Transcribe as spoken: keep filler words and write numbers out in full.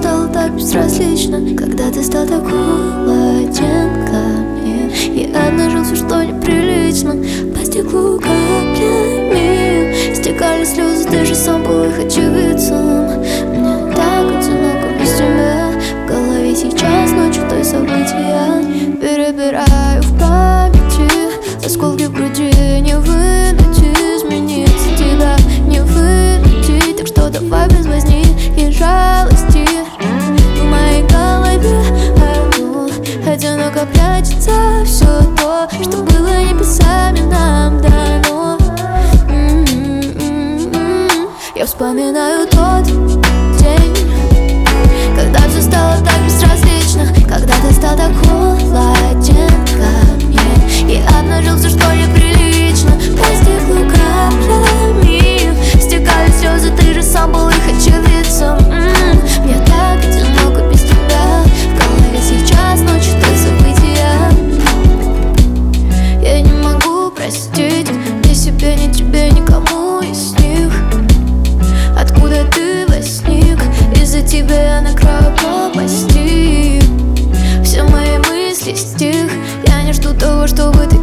стало так безразлично, когда ты стал такой оттенка мне. Я обнажил все, что неприлично, по стеклу каплями стекали слезы, ты же сам был их очевидцем. Мне так одиноко без тебя, в голове сейчас ночью той события. Перебираю в памяти осколки в груди, не вынуть, измениться тебя не вынуть. Так что давай без возни и жалости. В моей голове одно одиноко прячется все то, что было небесами нам дано. Я вспоминаю тот день, когда все стало так безразлично, когда ты стал так холоден ко мне. Я обнажил все, что неприлично, по стеклу каплями стекали слезы, ты же сам был их очевидцем. М-м, Мне так одиноко без тебя, в голове сейчас ночью твои события. Я не могу простить ни себе, ни тебе, никому из них. Откуда ты возник? Из-за тебя я на краю пропасти. Все мои мысли стих. Я не жду того, чтобы ты